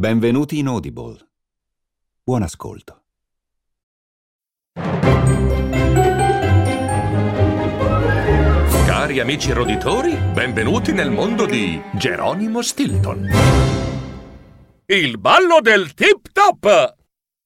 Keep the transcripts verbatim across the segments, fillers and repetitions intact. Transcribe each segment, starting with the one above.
Benvenuti in Audible. Buon ascolto. Cari amici roditori, benvenuti nel mondo di Geronimo Stilton. Il ballo del Tip Top!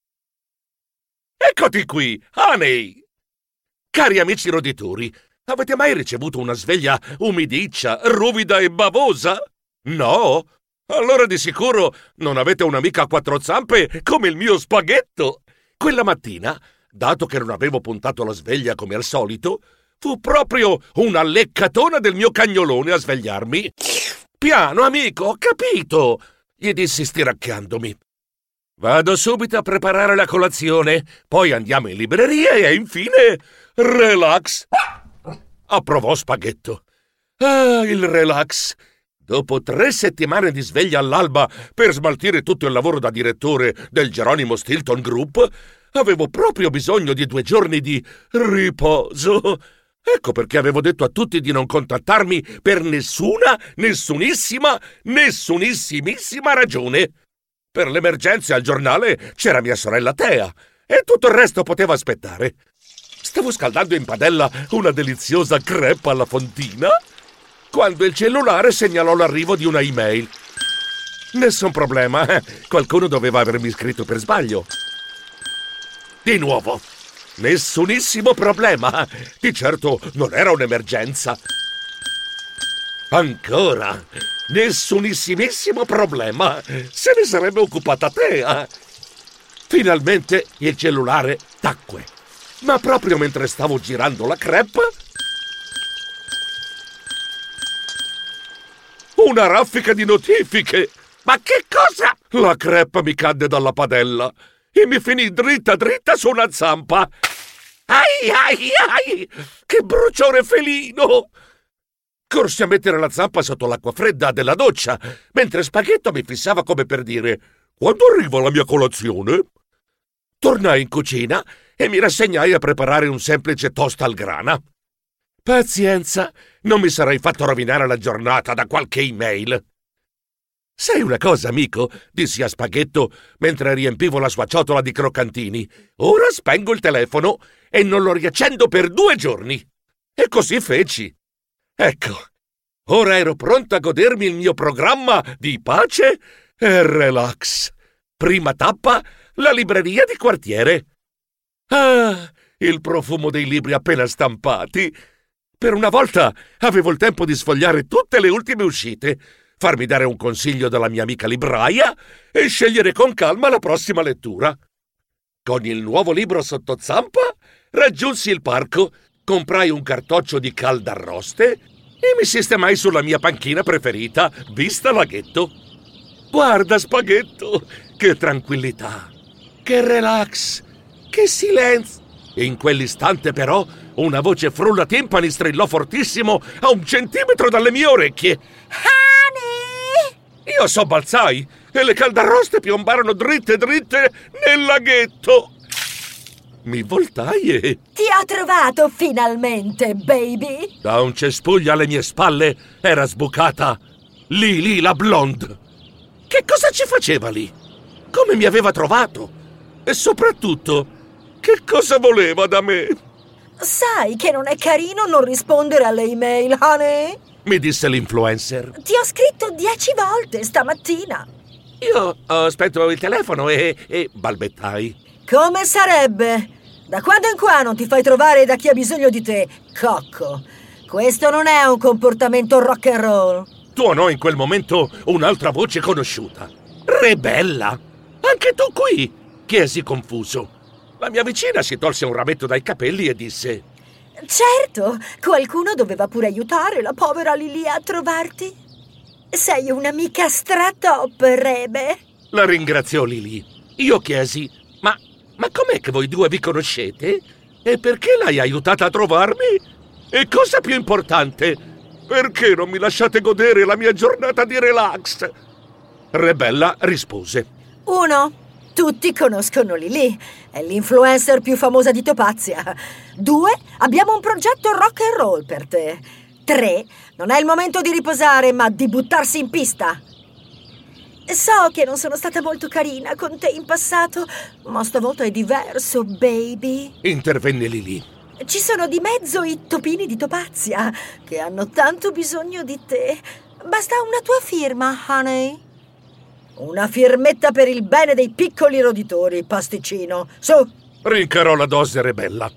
Eccoti qui, Honey! Cari amici roditori, avete mai ricevuto una sveglia umidiccia, ruvida e bavosa? No? Allora di sicuro non avete un'amica a quattro zampe come il mio spaghetto. Quella mattina, dato che non avevo puntato la sveglia come al solito, fu proprio una leccatona del mio cagnolone a svegliarmi. Piano, amico, ho capito, gli dissi stiracchiandomi. Vado subito a preparare la colazione, poi andiamo in libreria e infine relax. Approvò Spaghetto. Ah, il relax. Dopo tre settimane di sveglia all'alba per smaltire tutto il lavoro da direttore del Geronimo Stilton Group, avevo proprio bisogno di due giorni di riposo. Ecco perché avevo detto a tutti di non contattarmi per nessuna, nessunissima, nessunissimissima ragione. Per le emergenze al giornale c'era mia sorella Tea e tutto il resto poteva aspettare. Stavo scaldando in padella una deliziosa crepe alla fontina quando il cellulare segnalò l'arrivo di una email. Nessun problema, eh? Qualcuno doveva avermi scritto per sbaglio. Di nuovo, nessunissimo problema. Di certo non era un'emergenza. Ancora, nessunissimissimo problema. Se ne sarebbe occupata Tea. Finalmente il cellulare tacque. Ma proprio mentre stavo girando la crepe, una raffica di notifiche! Ma che cosa? La crepe mi cadde dalla padella e mi finì dritta dritta su una zampa. Ai ai ai! Che bruciore felino! Corsi a mettere la zampa sotto l'acqua fredda della doccia, mentre Spaghetto mi fissava come per dire: quando arriva la mia colazione? Tornai in cucina e mi rassegnai a preparare un semplice toast al grana. Pazienza, non mi sarei fatto rovinare la giornata da qualche email. Sai una cosa, amico? Dissi a Spaghetto mentre riempivo la sua ciotola di croccantini. Ora spengo il telefono e non lo riaccendo per due giorni. E così feci. Ecco, ora ero pronto a godermi il mio programma di pace e relax. Prima tappa, la libreria di quartiere. Ah, il profumo dei libri appena stampati. Per una volta avevo il tempo di sfogliare tutte le ultime uscite, farmi dare un consiglio dalla mia amica libraia e scegliere con calma la prossima lettura. Con il nuovo libro sotto zampa, raggiunsi il parco, comprai un cartoccio di caldarroste e mi sistemai sulla mia panchina preferita, vista laghetto. Guarda, Spaghetto, che tranquillità, che relax, che silenzio. E in quell'istante però una voce frullatimpani strillò fortissimo a un centimetro dalle mie orecchie. Honey! Io sobbalzai e le caldarroste piombarono dritte dritte nel laghetto. Mi voltai e... Ti ho trovato finalmente, baby! Da un cespuglio alle mie spalle era sbucata Lily la blonde. Che cosa ci faceva lì? Come mi aveva trovato? E soprattutto, che cosa voleva da me? Sai che non è carino non rispondere alle email, honey? Mi disse l'influencer. Ti ho scritto dieci volte stamattina. Io ho spento il telefono e, e balbettai. Come sarebbe? Da quando in qua non ti fai trovare da chi ha bisogno di te, cocco? Questo non è un comportamento rock and roll. Tuonò in quel momento un'altra voce conosciuta. Rebella! Anche tu qui? Chiesi confuso. La mia vicina si tolse un rametto dai capelli e disse: Certo, qualcuno doveva pure aiutare la povera Lily a trovarti. Sei un'amica stratop, Rebe. La ringraziò Lily. Io chiesi: Ma, ma com'è che voi due vi conoscete? E perché l'hai aiutata a trovarmi? E cosa più importante, perché non mi lasciate godere la mia giornata di relax? Rebella rispose: Uno, tutti conoscono Lily, è l'influencer più famosa di Topazia. Due, abbiamo un progetto rock and roll per te. Tre, non è il momento di riposare, ma di buttarsi in pista. So che non sono stata molto carina con te in passato, ma stavolta è diverso, baby. Intervenne Lily. Ci sono di mezzo i topini di Topazia, che hanno tanto bisogno di te. Basta una tua firma, honey. Una firmetta per il bene dei piccoli roditori, pasticcino. Su! Rincarò la dose Rebella.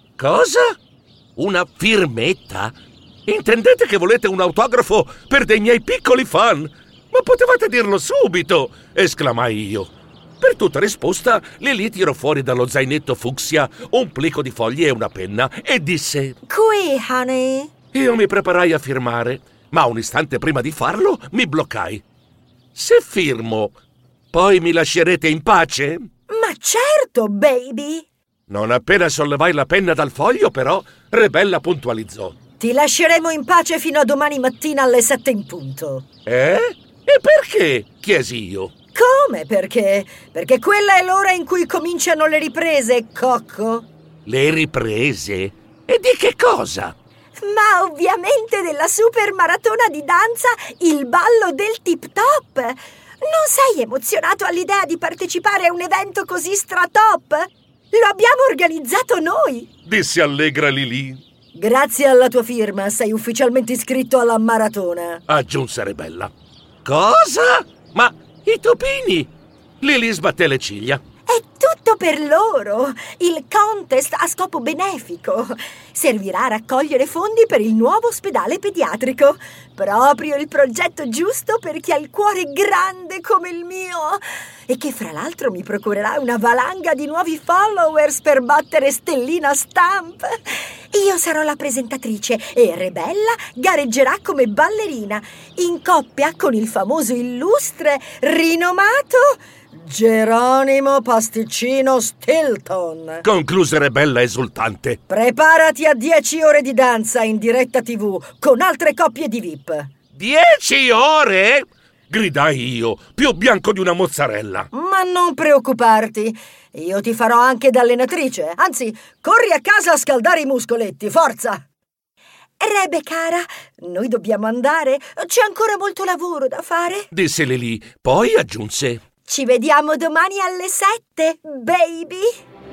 Cosa? Una firmetta? Intendete che volete un autografo per dei miei piccoli fan? Ma potevate dirlo subito! Esclamai io. Per tutta risposta, Lily tirò fuori dallo zainetto fucsia un plico di fogli e una penna e disse: Qui, honey. Io mi preparai a firmare, ma un istante prima di farlo mi bloccai. Se firmo, poi mi lascerete in pace? Ma certo, baby! Non appena sollevai la penna dal foglio, però, Rebella puntualizzò. Ti lasceremo in pace fino a domani mattina alle sette in punto. Eh? E perché? Chiesi io. Come perché? Perché quella è l'ora in cui cominciano le riprese, cocco. Le riprese? E di che cosa? Ma ovviamente della super maratona di danza, il ballo del tip top. Non sei emozionato all'idea di partecipare a un evento così stratop? Lo abbiamo organizzato noi, Disse allegra Lily. Grazie alla tua firma sei ufficialmente iscritto alla maratona, Aggiunse Rebella. Cosa? Ma i topini? Lily sbatté le ciglia. È tutto per loro. Il contest ha scopo benefico. Servirà a raccogliere fondi per il nuovo ospedale pediatrico. Proprio il progetto giusto per chi ha il cuore grande come il mio. E che fra l'altro mi procurerà una valanga di nuovi followers per battere Stellina Stamp. Io sarò la presentatrice e Rebella gareggerà come ballerina, in coppia con il famoso illustre, rinomato Geronimo Pasticcino Stilton. Concluse Rebella esultante. Preparati a dieci ore di danza in diretta tivù con altre coppie di V I P. Dieci ore? Gridai io, più bianco di una mozzarella. Ma non preoccuparti, io ti farò anche da allenatrice. Anzi, corri a casa a scaldare i muscoletti, forza! Rebe, cara, noi dobbiamo andare. C'è ancora molto lavoro da fare. Disse Lily, poi aggiunse: Ci vediamo domani alle sette, baby!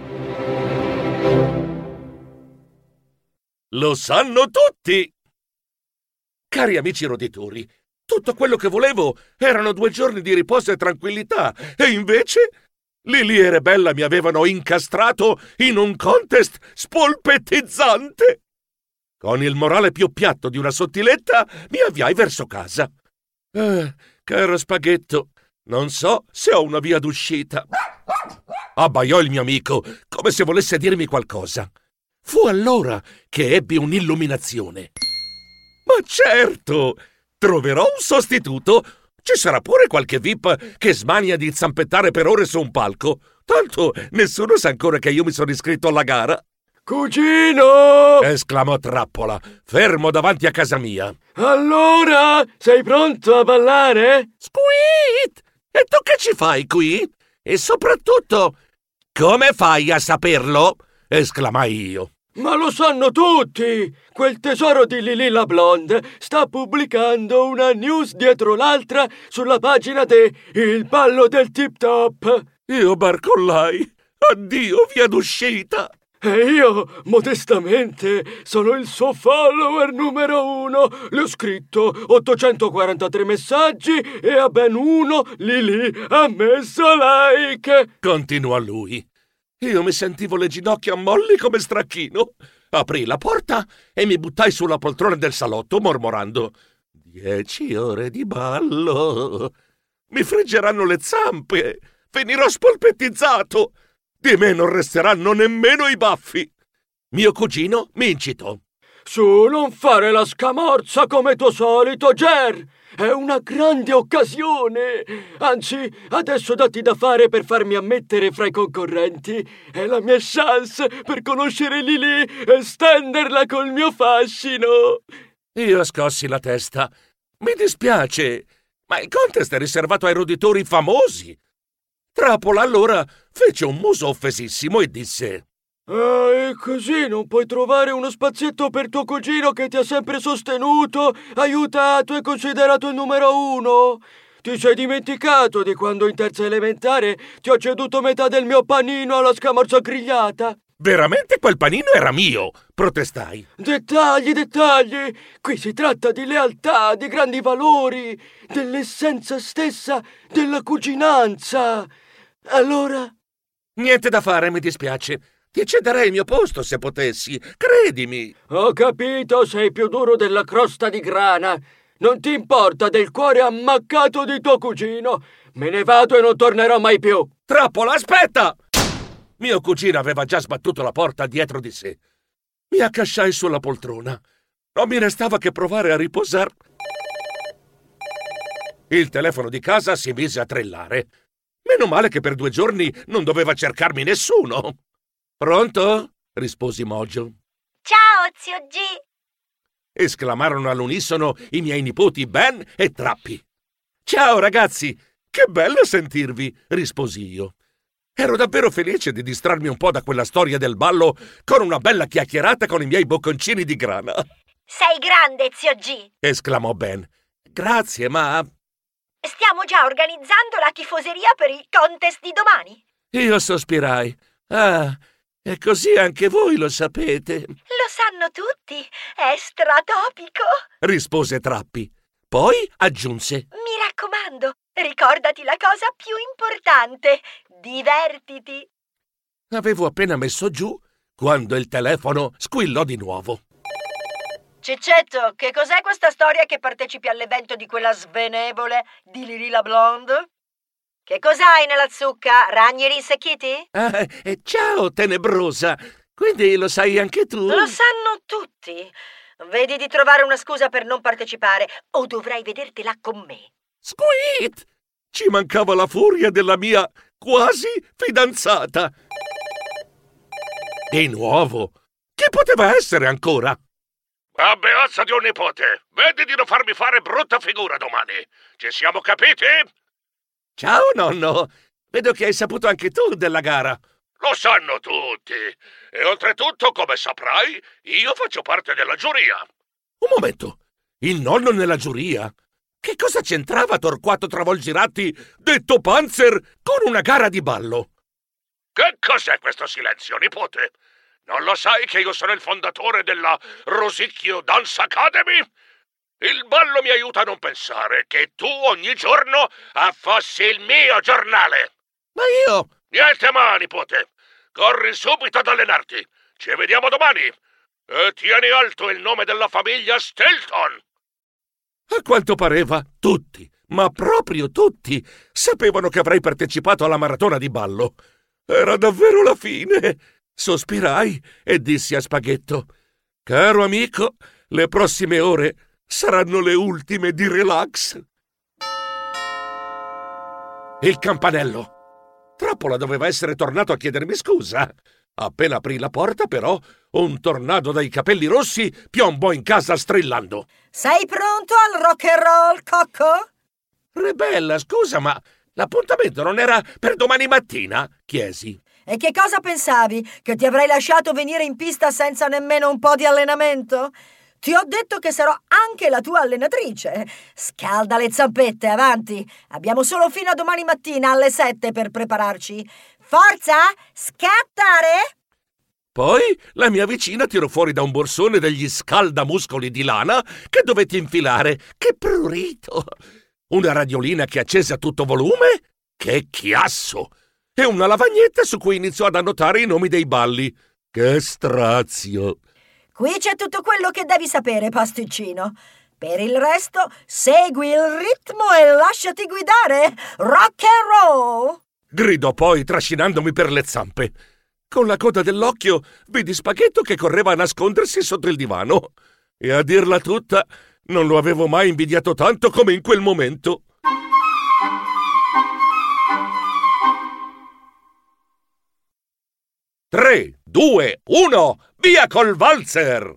Lo sanno tutti! Cari amici roditori, tutto quello che volevo erano due giorni di riposo e tranquillità, e invece Lily e Rebella mi avevano incastrato in un contest spolpettizzante. Con il morale più piatto di una sottiletta mi avviai verso casa. Eh, caro spaghetto, non so se ho una via d'uscita. Abbaiò il mio amico, come se volesse dirmi qualcosa. Fu allora che ebbi un'illuminazione. Ma certo, troverò un sostituto. Ci sarà pure qualche V I P che smania di zampettare per ore su un palco. Tanto nessuno sa ancora che io mi sono iscritto alla gara. Cugino! Esclamò Trappola, fermo davanti a casa mia. Allora, sei pronto a ballare? Squeet! E tu che ci fai qui? E soprattutto, come fai a saperlo? Esclamai io. Ma lo sanno tutti! Quel tesoro di Lily la Blonde sta pubblicando una news dietro l'altra sulla pagina de Il ballo del tip top. Io barcollai. Addio, via d'uscita. E io, modestamente, sono il suo follower numero uno. Le ho scritto ottocentoquarantatré messaggi e a ben uno Lily ha messo like. Continuò lui. Io mi sentivo le ginocchia molli come stracchino. Aprii la porta e mi buttai sulla poltrona del salotto mormorando: Dieci ore di ballo. Mi friggeranno le zampe. Finirò spolpettizzato. Di me non resteranno nemmeno i baffi. Mio cugino mi incitò. Su, non fare la scamorza come tuo solito, Ger! È una grande occasione! Anzi, adesso datti da fare per farmi ammettere fra i concorrenti. È la mia chance per conoscere Lily e stenderla col mio fascino. Io scossi la testa. Mi dispiace, ma il contest è riservato ai roditori famosi. Trappola allora fece un muso offesissimo e disse: Ah, e così non puoi trovare uno spazietto per tuo cugino che ti ha sempre sostenuto, aiutato e considerato il numero uno? Ti sei dimenticato di quando in terza elementare ti ho ceduto metà del mio panino alla scamorza grigliata? Veramente quel panino era mio, protestai. Dettagli, dettagli! Qui si tratta di lealtà, di grandi valori, dell'essenza stessa della cucinanza. Allora? Niente da fare, mi dispiace. Ti cederei il mio posto se potessi, credimi. Ho capito, sei più duro della crosta di grana. Non ti importa del cuore ammaccato di tuo cugino. Me ne vado e non tornerò mai più. Trappola, aspetta! Mio cugino aveva già sbattuto la porta dietro di sé. Mi accasciai sulla poltrona. Non mi restava che provare a riposare. Il telefono di casa si mise a trillare. Meno male che per due giorni non doveva cercarmi nessuno. Pronto? Risposi Mojo. Ciao, zio G! Esclamarono all'unisono i miei nipoti Ben e Trappi. Ciao ragazzi, che bello sentirvi, risposi io. Ero davvero felice di distrarmi un po' da quella storia del ballo con una bella chiacchierata con i miei bocconcini di grana. Sei grande, zio G! Esclamò Ben. Grazie, ma... Stiamo già organizzando la tifoseria per il contest di domani. Io sospirai. Ah, e così anche voi lo sapete. Lo sanno tutti, è stratopico. Rispose Trappi. Poi aggiunse. Mi raccomando, ricordati la cosa più importante. Divertiti. Avevo appena messo giù quando il telefono squillò di nuovo. Ciccetto, che cos'è questa storia che partecipi all'evento di quella svenevole di Lili la Blonde? Che cos'hai nella zucca? Ragni rinsecchiti? Ah, eh, ciao, tenebrosa. Quindi lo sai anche tu? Lo sanno tutti. Vedi di trovare una scusa per non partecipare o dovrai vedertela con me. Squeet! Ci mancava la furia della mia quasi fidanzata. Di nuovo? Chi poteva essere ancora? Abbeazza di un nipote! Vedi di non farmi fare brutta figura domani! Ci siamo capiti? Ciao, nonno! Vedo che hai saputo anche tu della gara. Lo sanno tutti! E oltretutto, come saprai, io faccio parte della giuria. Un momento! Il nonno nella giuria? Che cosa c'entrava Torquato Travolgirati, detto Panzer, con una gara di ballo? Che cos'è questo silenzio, nipote? Non lo sai che io sono il fondatore della Rosicchio Dance Academy? Il ballo mi aiuta a non pensare che tu ogni giorno affossi il mio giornale. Ma io... Niente ma, nipote. Corri subito ad allenarti. Ci vediamo domani. E tieni alto il nome della famiglia Stilton. A quanto pareva, tutti, ma proprio tutti, sapevano che avrei partecipato alla maratona di ballo. Era davvero la fine. Sospirai e dissi a Spaghetto: caro amico, le prossime ore saranno le ultime di relax. Il campanello. Trappola doveva essere tornato a chiedermi scusa. Appena aprì la porta, però, un tornado dai capelli rossi piombò in casa strillando. Sei pronto al rock and roll, Cocco? Rebella, scusa, ma l'appuntamento non era per domani mattina? Chiesi. E che cosa pensavi? Che ti avrei lasciato venire in pista senza nemmeno un po' di allenamento? Ti ho detto che sarò anche la tua allenatrice. Scalda le zampette, avanti. Abbiamo solo fino a domani mattina alle sette per prepararci. Forza, scattare! Poi la mia vicina tirò fuori da un borsone degli scaldamuscoli di lana che dovetti infilare. Che prurito! Una radiolina che accese a tutto volume? Che chiasso! E una lavagnetta su cui iniziò ad annotare i nomi dei balli. Che strazio! Qui c'è tutto quello che devi sapere, pasticcino. Per il resto, segui il ritmo e lasciati guidare. Rock and roll! Gridò poi, trascinandomi per le zampe. Con la coda dell'occhio vidi Spaghetto che correva a nascondersi sotto il divano. E a dirla tutta, non lo avevo mai invidiato tanto come in quel momento. Tre, due, uno, via col valzer!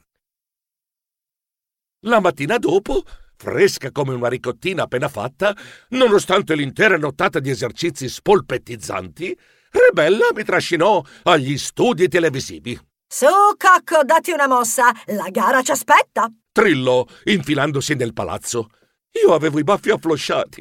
La mattina dopo, fresca come una ricottina appena fatta, nonostante l'intera nottata di esercizi spolpettizzanti, Rebella mi trascinò agli studi televisivi. Su, Cocco, datti una mossa, la gara ci aspetta! Trillò, infilandosi nel palazzo. Io avevo i baffi afflosciati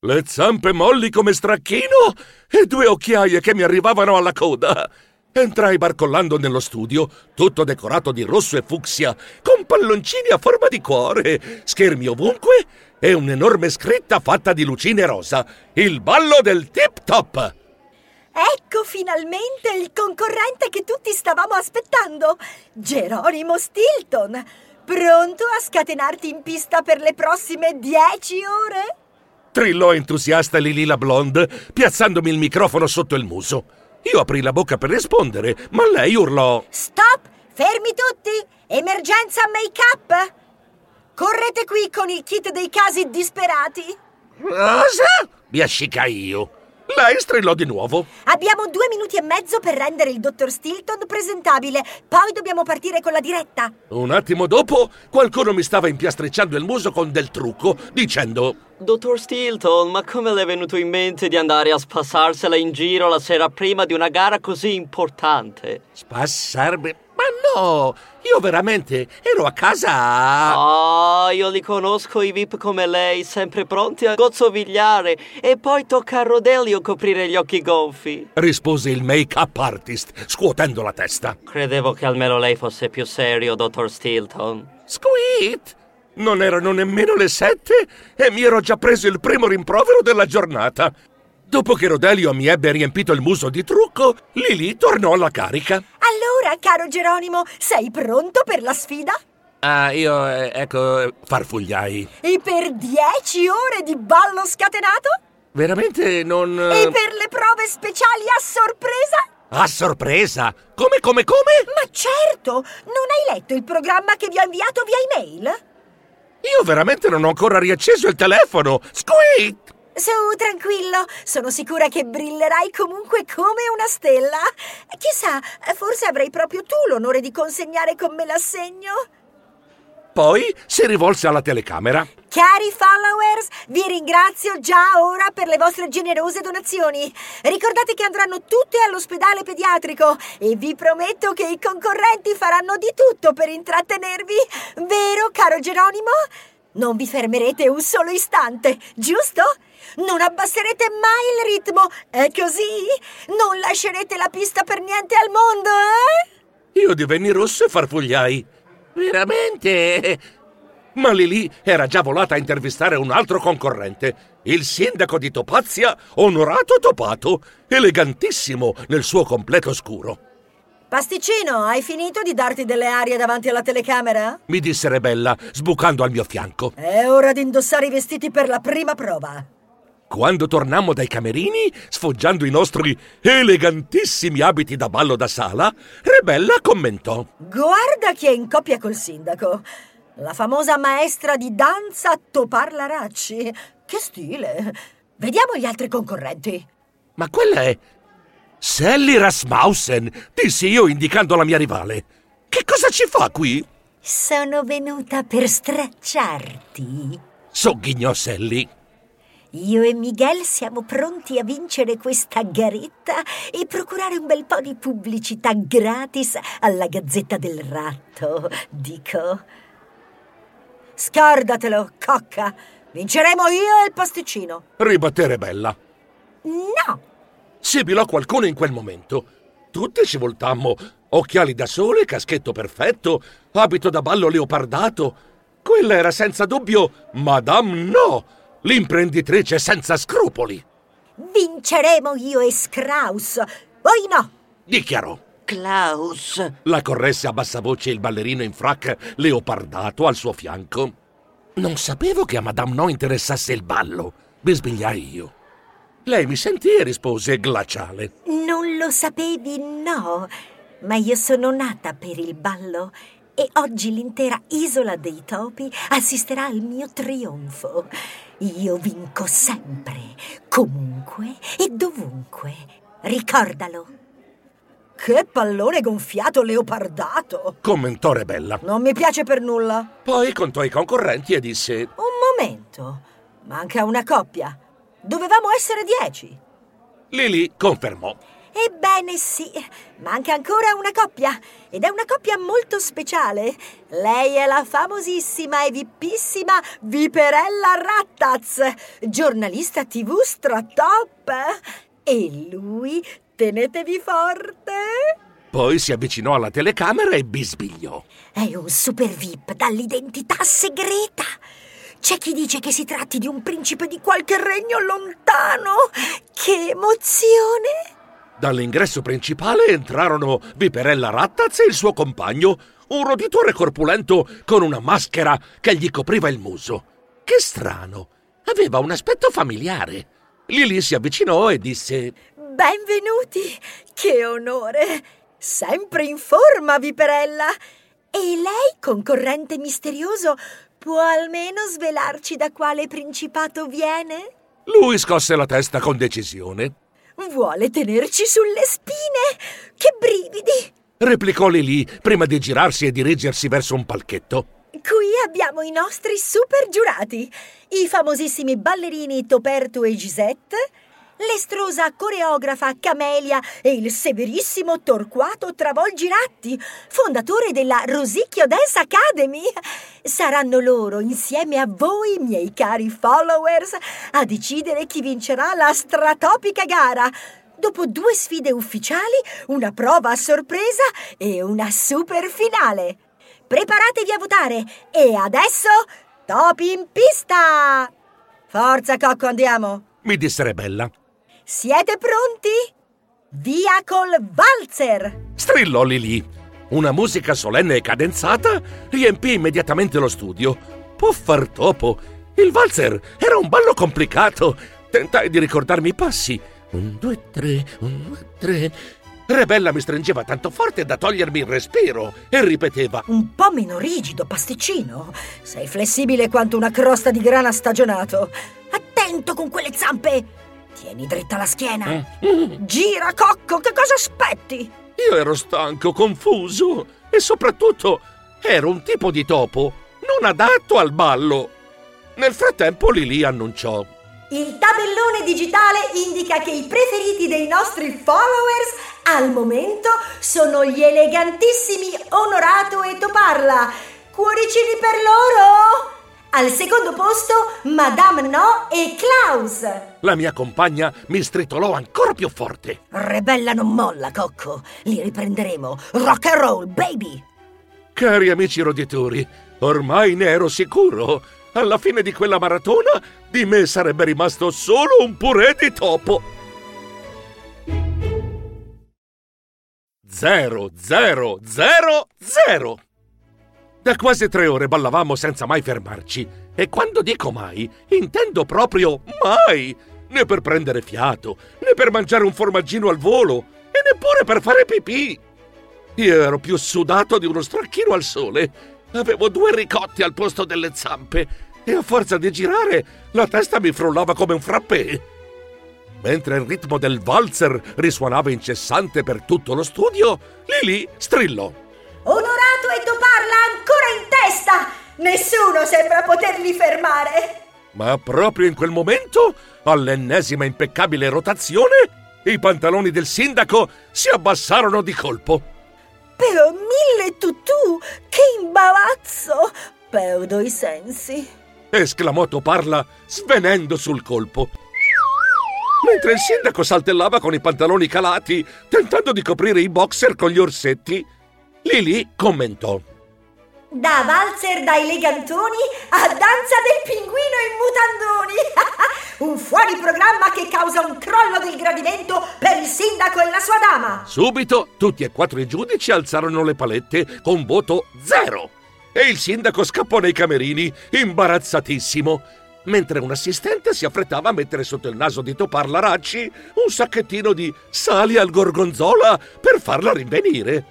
le zampe molli come stracchino e due occhiaie che mi arrivavano alla coda. Entrai barcollando nello studio, tutto decorato di rosso e fucsia, con palloncini a forma di cuore, schermi ovunque e un'enorme scritta fatta di lucine rosa. Il ballo del Tip Top! Ecco finalmente il concorrente che tutti stavamo aspettando! Geronimo Stilton! Pronto a scatenarti in pista per le prossime dieci ore? Trillò entusiasta Lili la Blonde, piazzandomi il microfono sotto il muso. Io aprii la bocca per rispondere, ma lei urlò: Stop! Fermi tutti! Emergenza make-up! Correte qui con il kit dei casi disperati! Cosa? Biascicai io. Lei strillò di nuovo. Abbiamo due minuti e mezzo per rendere il dottor Stilton presentabile. Poi dobbiamo partire con la diretta. Un attimo dopo, qualcuno mi stava impiastricciando il muso con del trucco, dicendo: Dottor Stilton, ma come le è venuto in mente di andare a spassarsela in giro la sera prima di una gara così importante? Spassarmi? Ma no, io veramente ero a casa a... Ah, io li conosco i V I P come lei, sempre pronti a gozzovigliare, e poi tocca a Rodelio coprire gli occhi gonfi. rispose il make-up artist, scuotendo la testa. Credevo che almeno lei fosse più serio, dottor Stilton. Squeet! Non erano nemmeno le sette e mi ero già preso il primo rimprovero della giornata. Dopo che Rodelio mi ebbe riempito il muso di trucco, Lili tornò alla carica. Allora, caro Geronimo, sei pronto per la sfida? Ah, io, eh, ecco, farfugliai. E per dieci ore di ballo scatenato? Veramente non... E per le prove speciali a sorpresa? A sorpresa? Come, come, come? Ma certo! Non hai letto il programma che vi ho inviato via email? Io veramente non ho ancora riacceso il telefono. Squeet! Su, tranquillo, sono sicura che brillerai comunque come una stella. Chissà, forse avrai proprio tu l'onore di consegnare con me l'assegno. Poi si rivolse alla telecamera. Cari followers, vi ringrazio già ora per le vostre generose donazioni. Ricordate che andranno tutte all'ospedale pediatrico e vi prometto che i concorrenti faranno di tutto per intrattenervi. Vero, caro Geronimo? Non vi fermerete un solo istante, giusto? Non abbasserete mai il ritmo, è così? Non lascerete la pista per niente al mondo, eh? Io divenni rosso e farfugliai. Veramente? Ma Lili era già volata a intervistare un altro concorrente, il sindaco di Topazia, Onorato Topato, elegantissimo nel suo completo scuro. Pasticcino, hai finito di darti delle arie davanti alla telecamera? Mi disse Rebella, sbucando al mio fianco. È ora di indossare i vestiti per la prima prova. Quando tornammo dai camerini, sfoggiando i nostri elegantissimi abiti da ballo da sala, Rebella commentò: Guarda chi è in coppia col sindaco. La famosa maestra di danza Topar Laracci. Che stile! Vediamo gli altri concorrenti. Ma quella è Sally Rasmussen, dissi io indicando la mia rivale. Che cosa ci fa qui? Sono venuta per stracciarti. Sogghignò Sally. Io e Miguel siamo pronti a vincere questa garetta e procurare un bel po' di pubblicità gratis alla Gazzetta del Ratto, dico. Scordatelo, cocca. Vinceremo io e il pasticcino. Ribatté Rebella. No. Sibilò qualcuno in quel momento. Tutti ci voltammo. Occhiali da sole, caschetto perfetto, abito da ballo leopardato. Quella era senza dubbio Madame No, l'imprenditrice senza scrupoli. Vinceremo io e Scraus. Voi no, Dichiarò. Klaus. La corresse a bassa voce il ballerino in frac leopardato al suo fianco. Non sapevo che a Madame No interessasse il ballo, bisbigliai io. Lei mi sentì e rispose glaciale. non lo sapevi, no. Ma io sono nata per il ballo e oggi l'intera isola dei topi assisterà al mio trionfo. Io vinco sempre, comunque e dovunque. Ricordalo. Che pallone gonfiato leopardato! Commentò Rebella. Non mi piace per nulla. Poi contò i concorrenti e disse: Un momento, manca una coppia. Dovevamo essere dieci. Lili confermò. Ebbene sì, manca ancora una coppia, ed è una coppia molto speciale. Lei è la famosissima e vippissima Viperella Rattaz, giornalista tivù stratop. E lui, tenetevi forte, Poi si avvicinò alla telecamera e bisbigliò. è un super V I P dall'identità segreta. C'è chi dice che si tratti di un principe di qualche regno lontano. Che emozione! Dall'ingresso principale entrarono Viperella Rattaz e il suo compagno, un roditore corpulento con una maschera che gli copriva il muso. Che strano, aveva un aspetto familiare. Lily si avvicinò e disse: Benvenuti! Che onore! Sempre in forma, Viperella! E lei, concorrente misterioso, può almeno svelarci da quale principato viene? Lui scosse la testa con decisione. Vuole tenerci sulle spine? Che brividi! Replicò Lily prima di girarsi e dirigersi verso un palchetto. Qui abbiamo i nostri super giurati, i famosissimi ballerini Toperto e Gisette, l'estrosa coreografa Camelia e il severissimo Torquato Travolgiratti, fondatore della Rosicchio Dance Academy. Saranno loro, insieme a voi, miei cari followers, a decidere chi vincerà la stratopica gara. Dopo due sfide ufficiali, una prova a sorpresa e una super finale. Preparatevi a votare e adesso topi in pista! Forza, Cocco, andiamo! Mi disse Rebella. Siete pronti? Via col valzer! Strillò Lily. Una musica solenne e cadenzata riempì immediatamente lo studio. Puffar topo! Il valzer era un ballo complicato. Tentai di ricordarmi i passi. Un, due, tre, un, due, tre. Rebella mi stringeva tanto forte da togliermi il respiro e ripeteva: Un po' meno rigido, pasticcino. Sei flessibile quanto una crosta di grana stagionato. Attento con quelle zampe! Tieni dritta la schiena. Mm. Gira, Cocco, che cosa aspetti? Io ero stanco, confuso e soprattutto ero un tipo di topo non adatto al ballo. Nel frattempo Lily annunciò: Il tabellone digitale indica che i preferiti dei nostri followers al momento sono gli elegantissimi Onorato e Toparla. Cuoricini per loro! Al secondo posto, Madame No e Klaus. La mia compagna mi stritolò ancora più forte. Rebella non molla, Cocco. Li riprenderemo. Rock and roll, baby! Cari amici roditori, ormai ne ero sicuro. Alla fine di quella maratona di me sarebbe rimasto solo un purè di topo. Zero, zero, zero, zero. Da quasi tre ore ballavamo senza mai fermarci. E quando dico mai, intendo proprio mai. Né per prendere fiato, né per mangiare un formaggino al volo, e neppure per fare pipì. Io ero più sudato di uno stracchino al sole. Avevo due ricotti al posto delle zampe e a forza di girare la testa mi frullava come un frappè. Mentre il ritmo del valzer risuonava incessante per tutto lo studio, Lily strillò: Onorato e Toparla ancora in testa! Nessuno sembra poterli fermare! Ma proprio in quel momento, all'ennesima impeccabile rotazione, i pantaloni del sindaco si abbassarono di colpo. Per mille tutù! Che imbarazzo! Perdo i sensi. Esclamò Toparla, svenendo sul colpo. Mentre il sindaco saltellava con i pantaloni calati, tentando di coprire i boxer con gli orsetti, Lily commentò: Da valzer dai legantoni a danza del pinguino in mutandoni! Un fuori programma che causa un crollo del gradimento per il sindaco e la sua dama! Subito tutti e quattro i giudici alzarono le palette con voto zero e il sindaco scappò nei camerini imbarazzatissimo, mentre un assistente si affrettava a mettere sotto il naso di Toparla Racci un sacchettino di sali al gorgonzola per farla rinvenire.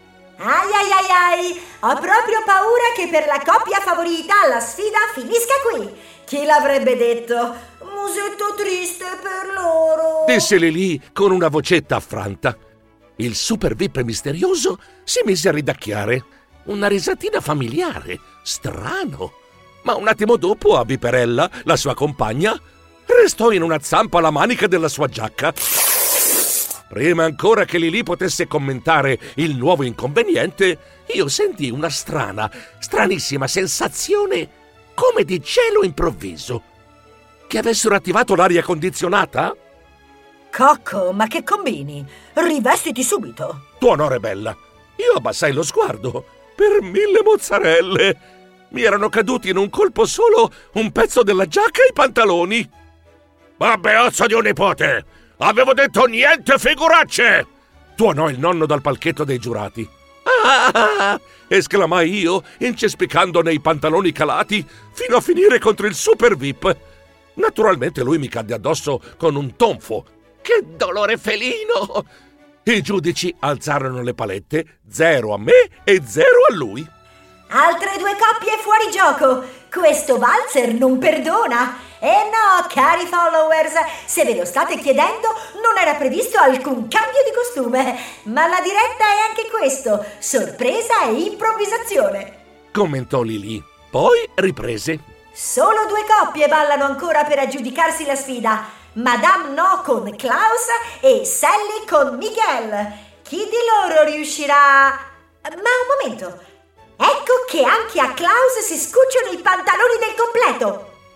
Ai ai ai ai! Ho proprio paura che per la coppia favorita la sfida finisca qui! Chi l'avrebbe detto? Musetto triste per loro! Disse Lily con una vocetta affranta. Il super V I P misterioso si mise a ridacchiare. Una risatina familiare, strano. Ma un attimo dopo a Viperella, la sua compagna, restò in una zampa la manica della sua giacca Prima ancora che Lili potesse commentare il nuovo inconveniente, io sentii una strana, stranissima sensazione come di gelo improvviso. Che avessero attivato l'aria condizionata? Cocco, ma che combini? Rivestiti subito. Tuo onore, bella. Io abbassai lo sguardo. Per mille mozzarelle! Mi erano caduti in un colpo solo un pezzo della giacca e i pantaloni. Babbeozzo di un nipote! Avevo detto niente figuracce! Tuonò il nonno dal palchetto dei giurati. Ah! Esclamai io, incespicando nei pantaloni calati fino a finire contro il super V I P. Naturalmente lui mi cadde addosso con un tonfo. Che dolore felino! I giudici alzarono le palette, zero a me e zero a lui. Altre due coppie fuori gioco. Questo valzer non perdona. E no, cari followers, se ve lo state chiedendo, non era previsto alcun cambio di costume. Ma la diretta è anche questo, sorpresa e improvvisazione. Commentò Lili, poi riprese. Solo due coppie ballano ancora per aggiudicarsi la sfida. Madame No con Klaus e Sally con Miguel. Chi di loro riuscirà... Ma un momento, ecco che anche a Klaus si scucciano i pantaloni del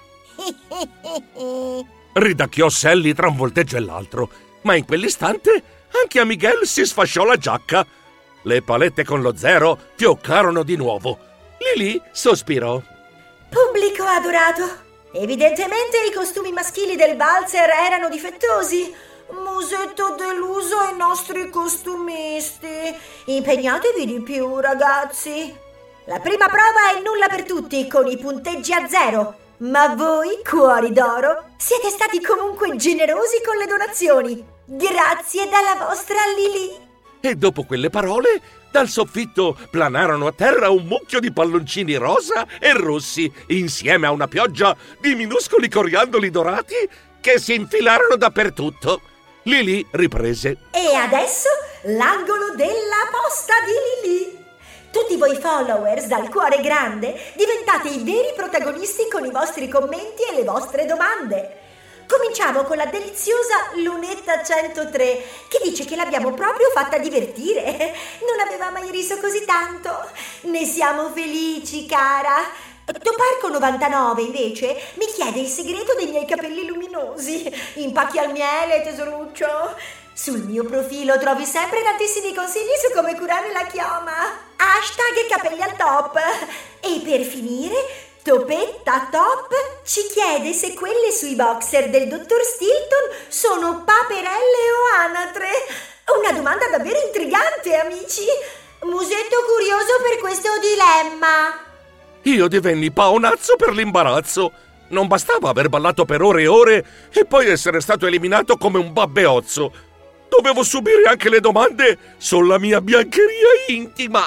completo. Ridacchiò Sally tra un volteggio e l'altro, ma in quell'istante anche a Miguel si sfasciò la giacca. Le palette con lo zero fioccarono di nuovo. Lili sospirò. Pubblico adorato, evidentemente i costumi maschili del valzer erano difettosi. Musetto deluso ai nostri costumisti. Impegnatevi di più, ragazzi. La prima prova è nulla per tutti, con i punteggi a zero. Ma voi, cuori d'oro, siete stati comunque generosi con le donazioni. Grazie dalla vostra Lili. E dopo quelle parole, dal soffitto planarono a terra un mucchio di palloncini rosa e rossi, insieme a una pioggia di minuscoli coriandoli dorati che si infilarono dappertutto. Lili riprese. E adesso l'angolo della posta di Lili. Tutti voi followers dal cuore grande diventate i veri protagonisti con i vostri commenti e le vostre domande. Cominciamo con la deliziosa Lunetta centotré, che dice che l'abbiamo proprio fatta divertire. Non aveva mai riso così tanto. Ne siamo felici, cara. Toparco novantanove, invece, mi chiede il segreto dei miei capelli luminosi. Impacchi al miele, tesoruccio. Sul mio profilo trovi sempre tantissimi consigli su come curare la chioma. Hashtag capelli al top. E per finire... Topetta Top ci chiede se quelle sui boxer del dottor Stilton sono paperelle o anatre. Una domanda davvero intrigante, amici. Musetto curioso per questo dilemma. Io divenni paonazzo per l'imbarazzo. Non bastava aver ballato per ore e ore e poi essere stato eliminato come un babbeozzo. Dovevo subire anche le domande sulla mia biancheria intima.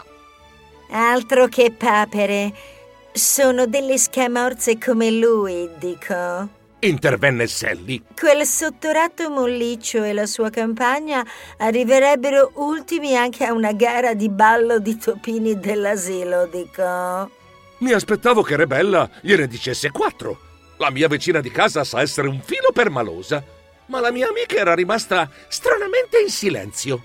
Altro che papere. Sono delle scamorze come lui, dico. Intervenne Sally. Quel sottoratto molliccio e la sua campagna arriverebbero ultimi anche a una gara di ballo di topini dell'asilo, dico. Mi aspettavo che Rebella gliene dicesse quattro. La mia vicina di casa sa essere un filo permalosa, ma la mia amica era rimasta stranamente in silenzio.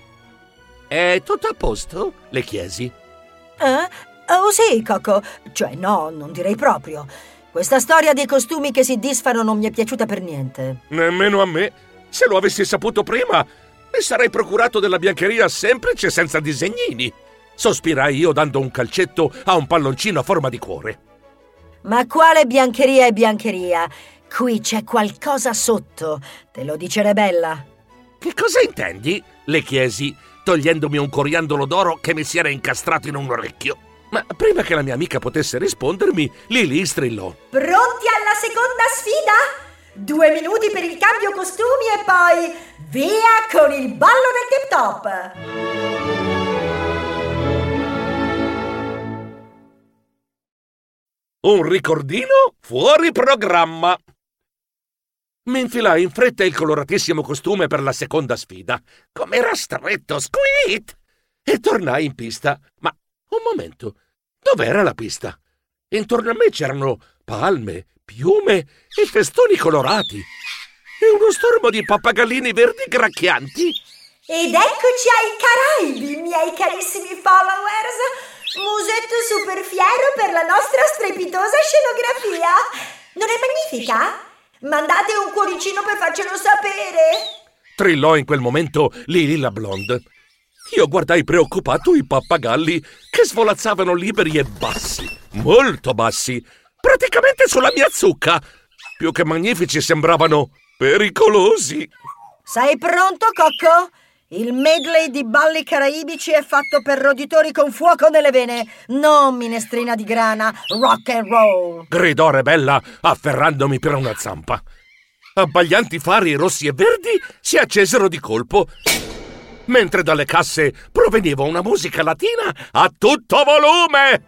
È tutto a posto? Le chiesi. Eh? Oh sì, Coco. Cioè no, non direi proprio. Questa storia dei costumi che si disfano non mi è piaciuta per niente. Nemmeno a me. Se lo avessi saputo prima, mi sarei procurato della biancheria semplice senza disegnini. Sospirai io dando un calcetto a un palloncino a forma di cuore. Ma quale biancheria è biancheria? Qui c'è qualcosa sotto. Te lo dice Rebella. Che cosa intendi? Le chiesi, togliendomi un coriandolo d'oro che mi si era incastrato in un orecchio. Ma prima che la mia amica potesse rispondermi, Lili strillò. Pronti alla seconda sfida? Due minuti per il cambio costumi e poi via con il ballo del tip top! Un ricordino fuori programma. Mi infilai in fretta il coloratissimo costume per la seconda sfida. Com'era stretto, squeet! E tornai in pista, ma... Un momento, dov'era la pista? Intorno a me c'erano palme, piume e festoni colorati. E uno stormo di pappagallini verdi gracchianti. Ed eccoci ai Caraibi, miei carissimi followers! Musetto super fiero per la nostra strepitosa scenografia! Non è magnifica? Mandate un cuoricino per farcelo sapere! Trillò in quel momento Lili la Blonde. Io guardai preoccupato i pappagalli che svolazzavano liberi e bassi, molto bassi, praticamente sulla mia zucca. Più che magnifici sembravano pericolosi. Sei pronto, Cocco? Il medley di balli caraibici è fatto per roditori con fuoco nelle vene, non minestrina di grana, rock and roll. Gridò Rebella afferrandomi per una zampa. Abbaglianti fari rossi e verdi si accesero di colpo, mentre dalle casse proveniva una musica latina a tutto volume.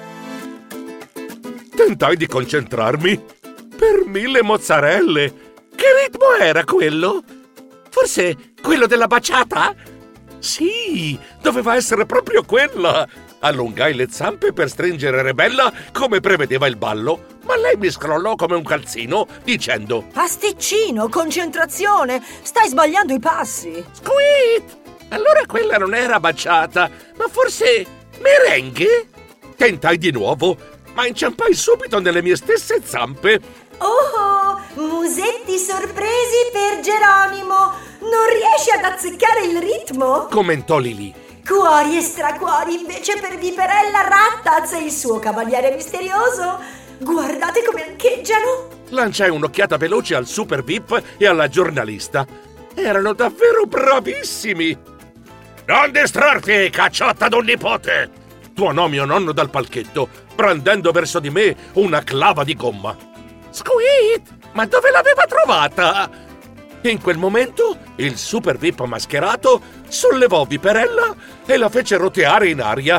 Tentai di concentrarmi. Per mille mozzarelle! Che ritmo era quello? Forse quello della baciata? Sì, doveva essere proprio quella! Allungai le zampe per stringere Rebella come prevedeva il ballo, ma lei mi scrollò come un calzino dicendo: Pasticcino, concentrazione! Stai sbagliando i passi! Squeet! Allora quella non era baciata, ma forse merengue? Tentai di nuovo, ma inciampai subito nelle mie stesse zampe. Oh, musetti sorpresi per Geronimo! Non riesci ad azzeccare il ritmo? Commentò Lili. Cuori e stracuori invece per Viperella Rattaz e il suo cavaliere misterioso. Guardate come ancheggiano! Lanciai un'occhiata veloce al Super V I P e alla giornalista. Erano davvero bravissimi! Non distrarti, cacciotta d'un nipote! Tuonò mio nonno dal palchetto, brandendo verso di me una clava di gomma. Squeet! Ma dove l'aveva trovata? In quel momento il Super V I P mascherato sollevò Viperella e la fece roteare in aria.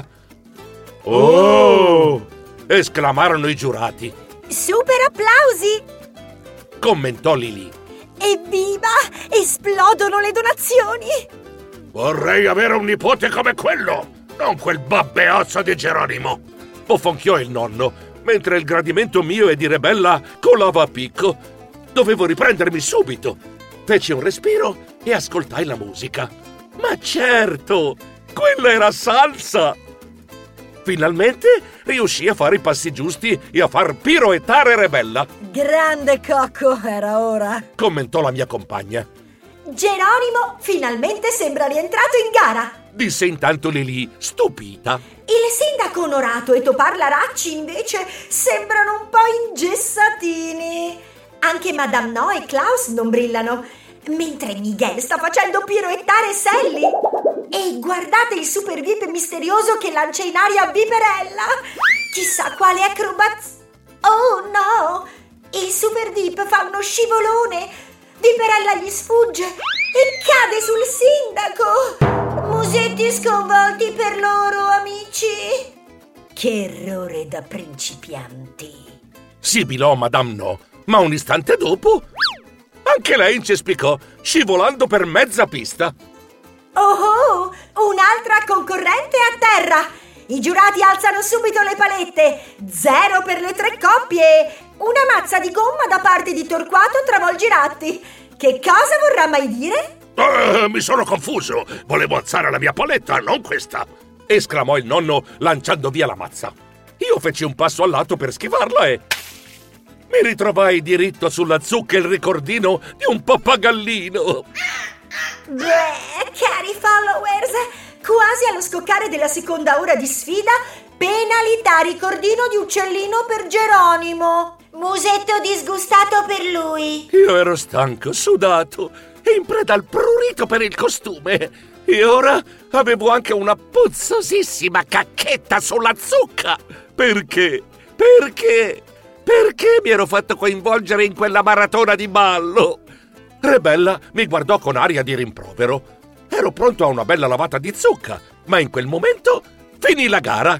Oh! Esclamarono i giurati. Super applausi! Commentò Lili. Evviva! Esplodono le donazioni! Vorrei avere un nipote come quello, non quel babbeozzo di Geronimo! Bofonchiò il nonno, mentre il gradimento mio e di Rebella colava a picco. Dovevo riprendermi subito. Feci un respiro e ascoltai la musica. Ma certo, quella era salsa! Finalmente riuscì a fare i passi giusti e a far piroettare Rebella. Grande Cocco, era ora! Commentò la mia compagna. Geronimo finalmente sembra rientrato in gara! Disse intanto Lili, stupita. Il sindaco Onorato e Topar Laracci invece sembrano un po' ingessatini. Anche Madame No e Klaus non brillano, mentre Miguel sta facendo piroettare Sally. E guardate il Super V I P misterioso che lancia in aria Viperella. Chissà quale acrobazia. Oh no! Il Super V I P fa uno scivolone. Viperella gli sfugge e cade sul sindaco. Musetti sconvolti per loro, amici. Che errore da principianti. Sibilò Madame No, ma un istante dopo anche lei incespicò, scivolando per mezza pista. Oh oh, un'altra concorrente a terra. I giurati alzano subito le palette. Zero per le tre coppie. Una mazza di gomma da parte di Torquato travolge Ratti. Che cosa vorrà mai dire? Uh, mi sono confuso. Volevo alzare la mia paletta, non questa. Esclamò il nonno lanciando via la mazza. Io feci un passo al lato per schivarla e mi ritrovai diritto sulla zucca il ricordino di un pappagallino. Beh, cari followers, quasi allo scoccare della seconda ora di sfida, penalità ricordino di uccellino per Geronimo. Musetto disgustato per lui. Io ero stanco, sudato e in preda al prurito per il costume. E ora avevo anche una puzzosissima cacchetta sulla zucca. Perché? Perché? Perché mi ero fatto coinvolgere in quella maratona di ballo? Rebella mi guardò con aria di rimprovero. Ero pronto a una bella lavata di zucca, ma in quel momento finì la gara.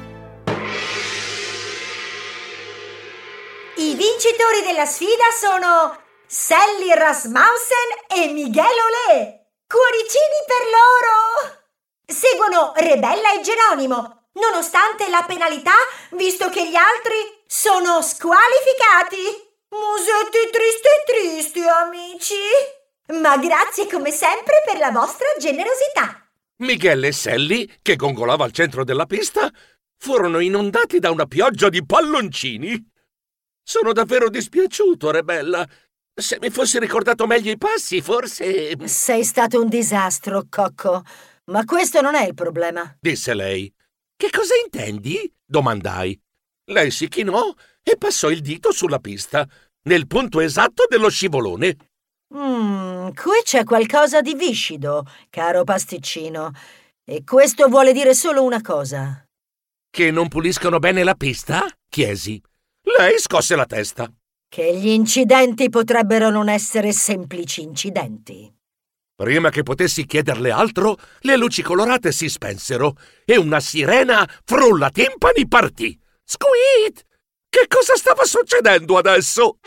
I vincitori della sfida sono Sally Rasmussen e Miguel Olé. Cuoricini per loro! Seguono Rebella e Geronimo, nonostante la penalità, visto che gli altri sono squalificati. Musetti tristi tristi, amici. Ma grazie come sempre per la vostra generosità. Miguel e Sally, che gongolava al centro della pista, furono inondati da una pioggia di palloncini. Sono davvero dispiaciuto, Rebella. Se mi fossi ricordato meglio i passi, forse... Sei stato un disastro, Coco. Ma questo non è il problema, disse lei. Che cosa intendi? Domandai. Lei si chinò e passò il dito sulla pista, nel punto esatto dello scivolone. Mmm, qui c'è qualcosa di viscido, caro pasticcino. E questo vuole dire solo una cosa. Che non puliscono bene la pista? Chiesi. Lei scosse la testa. Che gli incidenti potrebbero non essere semplici incidenti. Prima che potessi chiederle altro, le luci colorate si spensero e una sirena frullatimpani partì. Squeet! Che cosa stava succedendo adesso?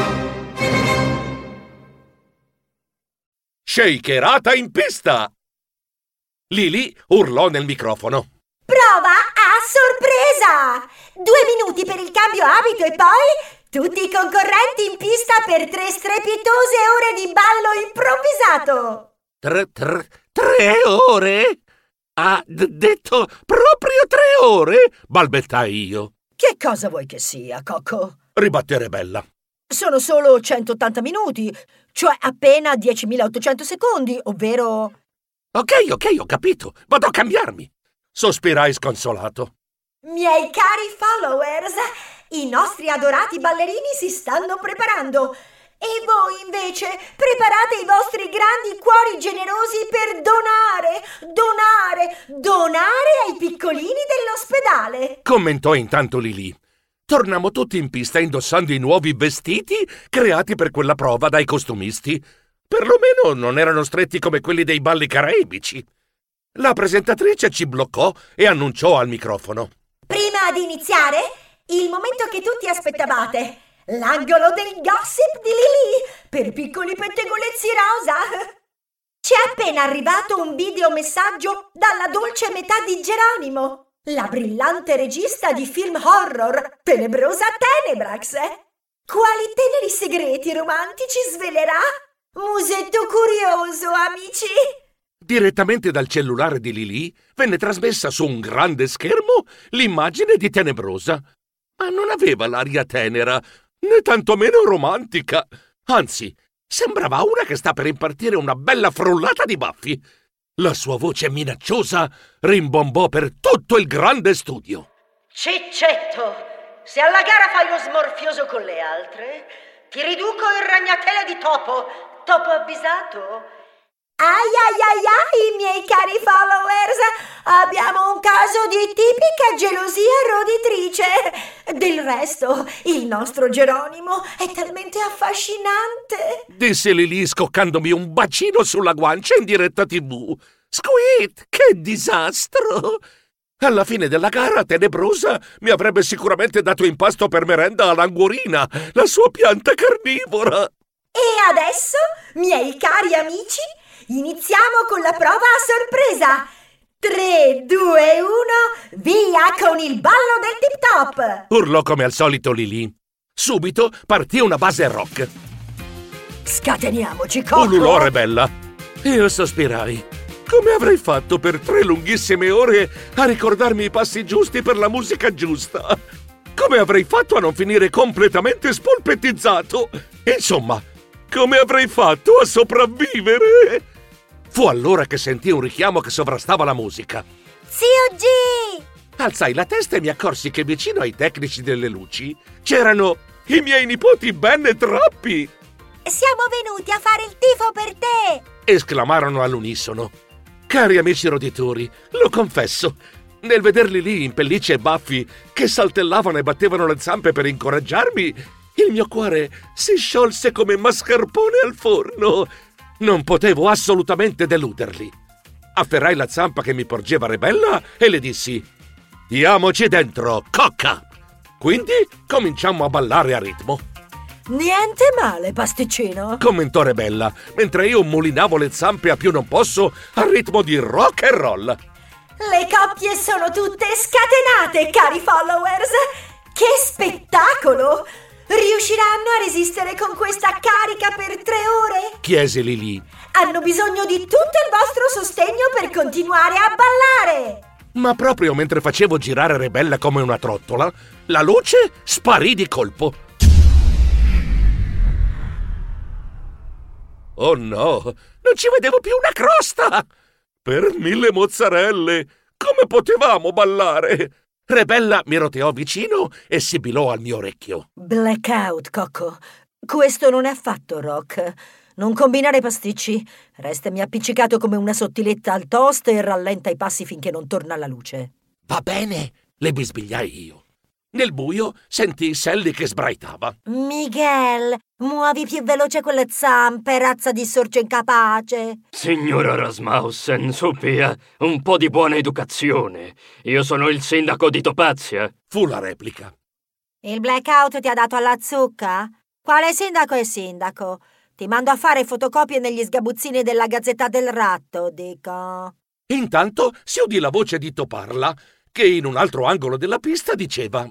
Shakerata in pista! Lily urlò nel microfono. Prova a sorpresa! Due minuti per il cambio abito e poi tutti i concorrenti in pista per tre strepitose ore di ballo improvvisato! Tre, tre, tre ore? Ha d- detto proprio tre ore? Balbettai io. Che cosa vuoi che sia, Coco? Ribatté Rebella. Sono solo centottanta minuti, cioè appena diecimilaottocento secondi, ovvero... Ok, ok, ho capito. Vado a cambiarmi. Sospirai sconsolato. Miei cari followers, i nostri adorati ballerini si stanno preparando. E voi, invece, preparate i vostri grandi cuori generosi per donare, donare, donare ai piccolini dell'ospedale. Commentò intanto Lily. Tornammo tutti in pista indossando i nuovi vestiti creati per quella prova dai costumisti. Perlomeno non erano stretti come quelli dei balli caraibici. La presentatrice ci bloccò e annunciò al microfono. Prima di iniziare, il momento che tutti aspettavate. L'angolo del gossip di Lily per piccoli pettegolezzi rosa. C'è appena arrivato un videomessaggio dalla dolce metà di Geronimo, la brillante regista di film horror Tenebrosa Tenebrax. Quali teneri segreti romantici svelerà? Musetto curioso, amici! Direttamente dal cellulare di Lily venne trasmessa su un grande schermo l'immagine di Tenebrosa. Ma non aveva l'aria tenera, né tantomeno romantica. Anzi, sembrava una che sta per impartire una bella frullata di baffi. La sua voce minacciosa rimbombò per tutto il grande studio. Ciccetto, se alla gara fai lo smorfioso con le altre, ti riduco in ragnatela di topo. Topo avvisato? Ai ai ai ai, miei cari followers, abbiamo un caso di tipica gelosia roditrice. Del resto, il nostro Geronimo è talmente affascinante, disse Lily scoccandomi un bacino sulla guancia in diretta tivù. Squeet, che disastro! Alla fine della gara, Tenebrosa mi avrebbe sicuramente dato in pasto per merenda a Languorina, la sua pianta carnivora. E adesso, miei cari amici, iniziamo con la prova a sorpresa! tre, due, uno, via con il ballo del tip-top! Urlò come al solito Lily. Subito partì una base rock. Scateniamoci, Coco! Ululò Rebella. Io sospirai. Come avrei fatto per tre lunghissime ore a ricordarmi i passi giusti per la musica giusta? Come avrei fatto a non finire completamente spolpettizzato? Insomma, come avrei fatto a sopravvivere? Fu allora che sentii un richiamo che sovrastava la musica. Zio G! Alzai la testa e mi accorsi che vicino ai tecnici delle luci c'erano i miei nipoti Ben e Trappi. Siamo venuti a fare il tifo per te! Esclamarono all'unisono. Cari amici roditori, lo confesso, nel vederli lì in pellicce e baffi che saltellavano e battevano le zampe per incoraggiarmi, il mio cuore si sciolse come mascarpone al forno. Non potevo assolutamente deluderli. Afferrai la zampa che mi porgeva Rebella e le dissi: diamoci dentro, cocca! Quindi cominciammo a ballare a ritmo. Niente male, pasticcino, commentò Rebella, mentre io mulinavo le zampe a più non posso al ritmo di rock and roll. Le coppie sono tutte scatenate, cari followers! Che spettacolo! Riusciranno a resistere con questa carica per tre ore? Chiese Lili. Hanno bisogno di tutto il vostro sostegno per continuare a ballare! Ma proprio mentre facevo girare Rebella come una trottola, la luce sparì di colpo. Oh no, non ci vedevo più una crosta! Per mille mozzarelle, come potevamo ballare? Rebella mi roteò vicino e sibilò al mio orecchio. Blackout, Coco. Questo non è affatto rock. Non combinare pasticci. Restami appiccicato come una sottiletta al toast e rallenta i passi finché non torna la luce. Va bene, le bisbigliai io. Nel buio sentii Sally che sbraitava. Miguel, muovi più veloce quelle zampe, razza di sorcio incapace. Signora Rasmussen, suppia, un po' di buona educazione. Io sono il sindaco di Topazia. Fu la replica. Il blackout ti ha dato alla zucca? Quale sindaco è sindaco? Ti mando a fare fotocopie negli sgabuzzini della Gazzetta del Ratto, dico. Intanto si udì la voce di Toparla, che in un altro angolo della pista diceva: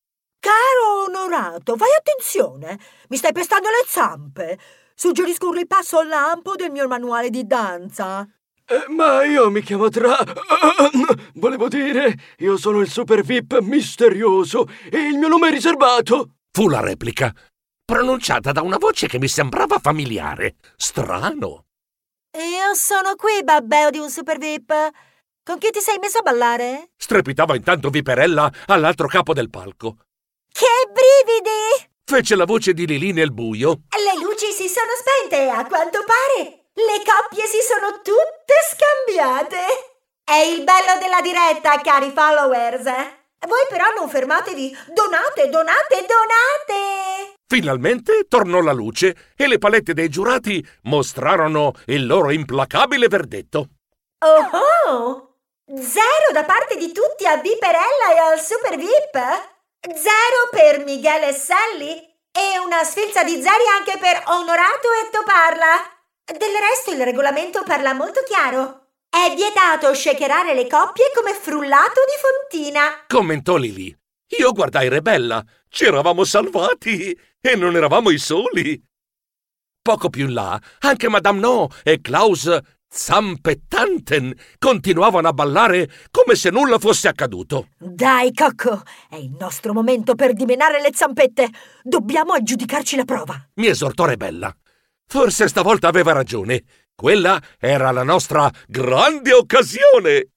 Caro Onorato, fai attenzione! Mi stai pestando le zampe! Suggerisco un ripasso al lampo del mio manuale di danza. Eh, ma io mi chiamo Tra... Volevo dire, io sono il super V I P misterioso e il mio nome è riservato. Fu la replica, pronunciata da una voce che mi sembrava familiare. Strano. Io sono qui, babbeo di un super V I P. Con chi ti sei messo a ballare? Strepitava intanto Viperella all'altro capo del palco. Che brividi! Fece la voce di Lili nel buio. Le luci si sono spente e a quanto pare le coppie si sono tutte scambiate. È il bello della diretta, cari followers. Voi però non fermatevi. Donate, donate, donate! Finalmente tornò la luce e le palette dei giurati mostrarono il loro implacabile verdetto. Oh oh! Zero da parte di tutti a Viperella e al Super V I P? Zero per Miguel e Sally? E una sfilza di zeri anche per Onorato e Toparla? Del resto il regolamento parla molto chiaro. È vietato shakerare le coppie come frullato di fontina. Commentò Lili. Io guardai Rebella. Ci eravamo salvati e non eravamo i soli. Poco più in là, anche Madame No e Klaus Zampettanten continuavano a ballare come se nulla fosse accaduto. Dai, Coco, è il nostro momento per dimenare le zampette. Dobbiamo aggiudicarci la prova. Mi esortò Rebella. Forse stavolta aveva ragione. Quella era la nostra grande occasione.